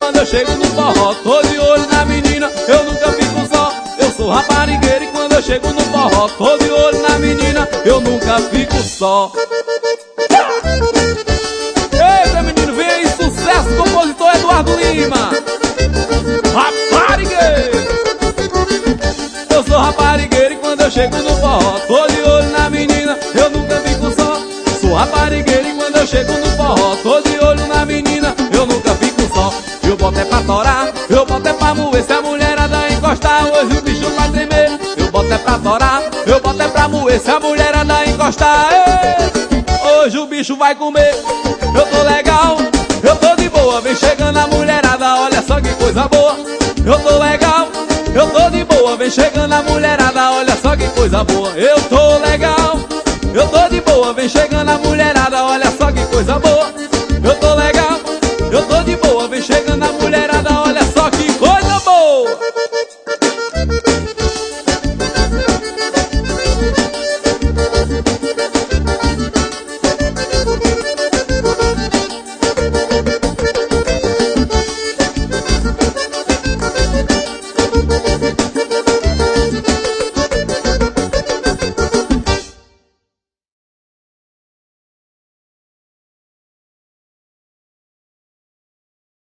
Quando eu chego no forró, tô de olho na menina, eu nunca fico só. Eu sou raparigueiro e quando eu chego no forró, tô de olho na menina, eu nunca fico só. Eita menino, vem aí, sucesso, compositor Eduardo Lima. Raparigueiro. Eu sou raparigueiro e quando eu chego no forró, tô de olho na menina, eu nunca fico só. Sou raparigueiro e quando eu chego no forró, tô de olho na menina, eu nunca fico só. Eu boto é pra torar, eu boto é pra moer, se a mulherada encostar, hoje o bicho vai tremer. Eu boto é pra torar, eu boto é pra moer, se a mulherada encostar, hoje o bicho vai comer. Eu tô legal, eu tô de boa, vem chegando a mulherada, olha só que coisa boa. Eu tô legal, eu tô de boa, vem chegando a mulherada, olha só que coisa boa. Eu tô legal, eu tô de boa, vem chegando a mulherada, olha só que coisa boa. Eu tô legal, eu tô de boa, vem chegando a mulherada.